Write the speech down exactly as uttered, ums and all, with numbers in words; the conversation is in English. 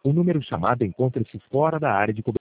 O número chamado encontra-se fora da área de cobertura.